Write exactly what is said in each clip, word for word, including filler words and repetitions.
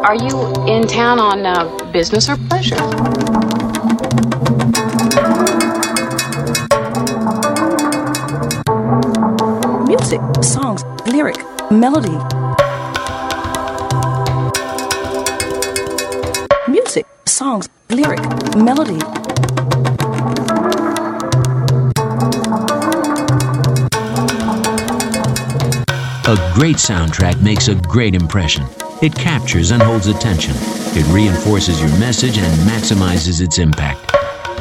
Are you in town on uh, business or pleasure? Music, songs, lyric, melody. Music, songs, lyric, melody. A great soundtrack makes a great impression. It captures and holds attention. It reinforces your message and maximizes its impact.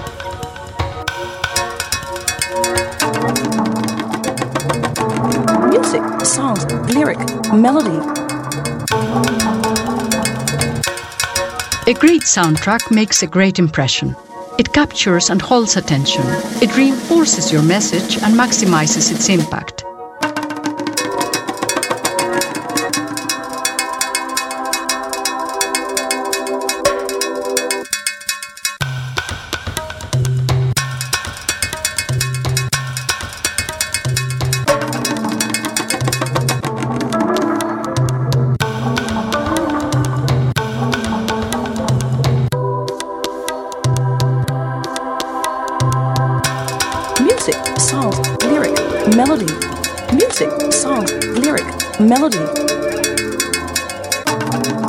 Music, songs, lyric, melody. A great soundtrack makes a great impression. It captures and holds attention. It reinforces your message and maximizes its impact. Music, songs, lyric, melody. Music, songs, lyric, melody.